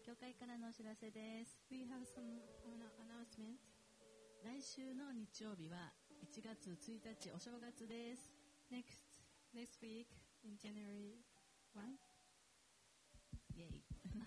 教会からのお知らせです。 We have some announcement. 来週の日曜日は1月1日お正月です。 Next week in January 1. イエイ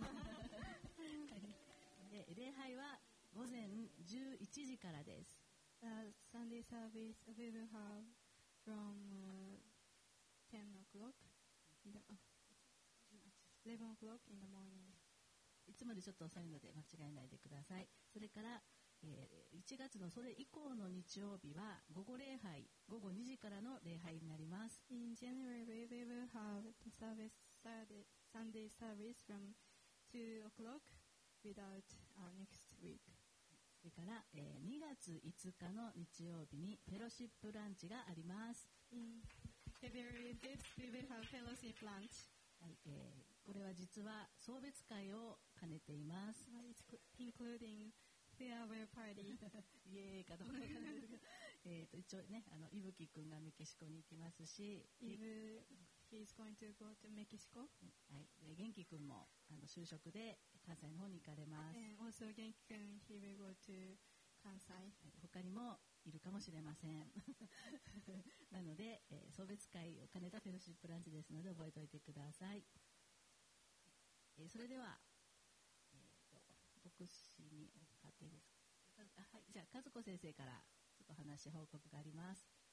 で礼拝は午前11時からです。 Sunday service we will have from 10 o'clock in the 11 o'clock in the morning. いつもよりちょっと遅いので間違えないでください。それから、1月のそれ以降の日曜日は午後礼拝、午後2時からの礼拝になります。 In January we will have the Sunday service from 2 o'clock without next week. それから、2月5日の日曜日にフェロシップランチがあります。 In February 5th we will have fellowship lunch. はい、これは実は送別会を兼ねています。 It's including farewell party. イエーイかどうかわからないですけど一応ね、いぶきくんがメキシコに行きますし、 If he's going to go to Mexico. はい、で元気くんも就職で関西の方に行かれます。 And also 元気くん he will go to 関西。 他にもいるかもしれませんなので、送別会を兼ねたフェロシップランチですので覚えておいてください。それでは、牧師に向かってです。はい、じゃあ和子先生からちょっと話報告があります。